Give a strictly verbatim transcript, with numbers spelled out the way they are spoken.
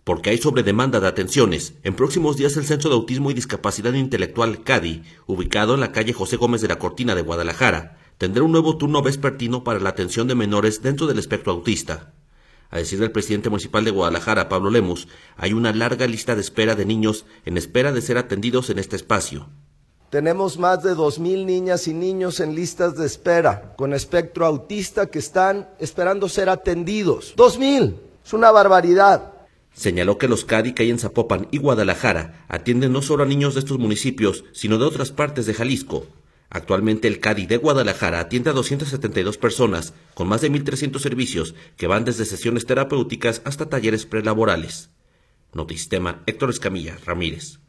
Porque hay sobredemanda de atenciones, en próximos días el Centro de Autismo y Discapacidad Intelectual C A D I, ubicado en la calle José Gómez de la Cortina de Guadalajara, tendrá un nuevo turno vespertino para la atención de menores dentro del espectro autista. A decir del presidente municipal de Guadalajara, Pablo Lemus, hay una larga lista de espera de niños en espera de ser atendidos en este espacio. Tenemos más de dos mil niñas y niños en listas de espera con espectro autista que están esperando ser atendidos. ¡Dos mil! Es una barbaridad. Señaló que los C A D I que hay en Zapopan y Guadalajara atienden no solo a niños de estos municipios, sino de otras partes de Jalisco. Actualmente el C A D I de Guadalajara atiende a doscientas setenta y dos personas, con más de mil trescientos servicios que van desde sesiones terapéuticas hasta talleres prelaborales. Notisistema, Héctor Escamilla Ramírez.